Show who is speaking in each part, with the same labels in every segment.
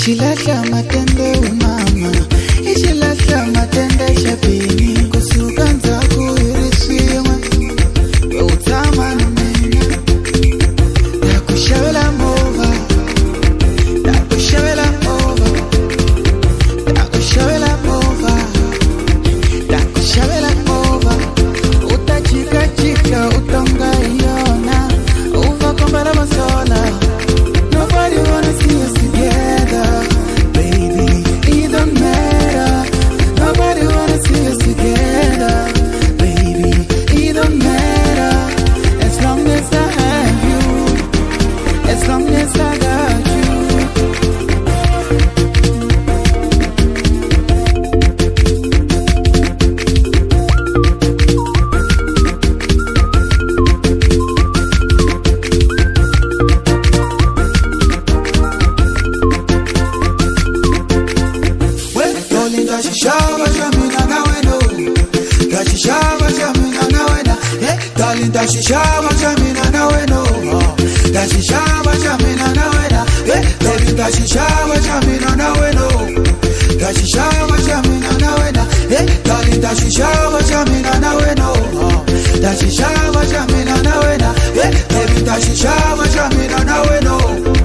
Speaker 1: Shilahla matende umama, ishilahla matende shabini. Kusuka nzaku irisiwa, utama numena. Takushabela mova, takushabela mova, takushabela mova, takushabela mova. Utachika chika utonga iona, uva kombara masola. Nobody wanna see us together, baby. It don't matter. Nobody wanna see us together, baby. It don't matter. As long as I have you, as long as I got you. Dashishawa jamina na weno, dashishawa jamina na wena, dashishawa jamina na weno, dashishawa jamina na wena, dashishawa jamina na weno, dashishawa jamina na wena, dashishawa jamina na weno.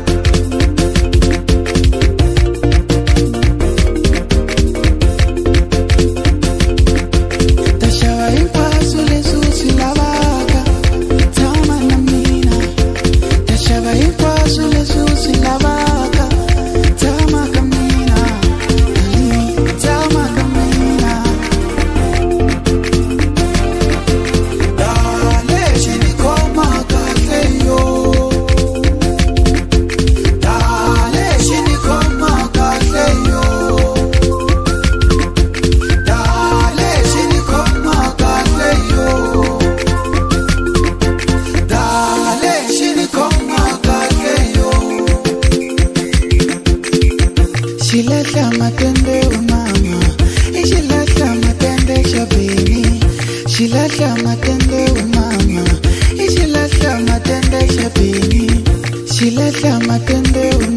Speaker 1: Shilahla matende umama, ishilahla matende shabini. Shilahla matende umama, ishilahla matende shabini. Shilahla matende umama.